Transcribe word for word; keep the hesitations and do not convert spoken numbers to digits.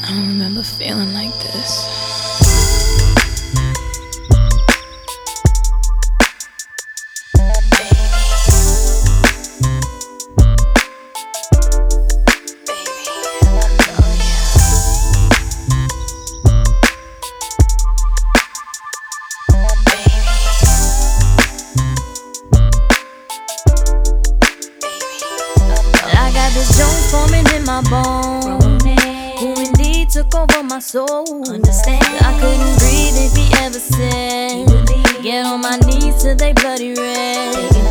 I don't remember feeling like this. I got this joint forming in my bones, who indeed took over my soul. Understand, I couldn't breathe if he ever said, get on my knees till they bloody red.